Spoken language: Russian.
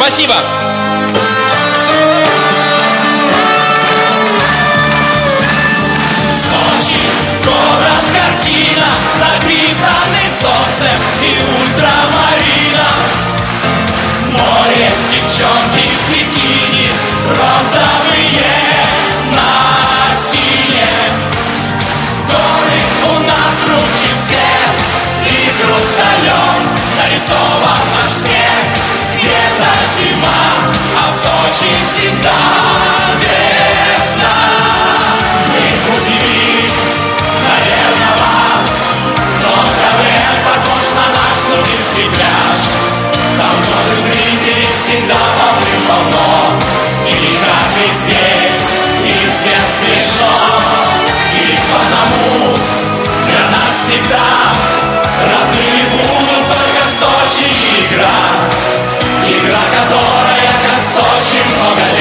Спасибо. Сочи, город, картина, написанный солнцем и ультрамарином. Море, девчонки в бикини, бронзовые на сине. Горы у нас круче всех, и хрусталем нарисован наш снег. Где-то зима, а в Сочи всегда весна. Мы удивили, наверное, вас, но КВН похож на наш нудистский пляж. Там тоже зрителей всегда полным-полно, и как и здесь, и всем смешно. И потому для нас всегда родными будут только Сочи и игра, которая как Сочи много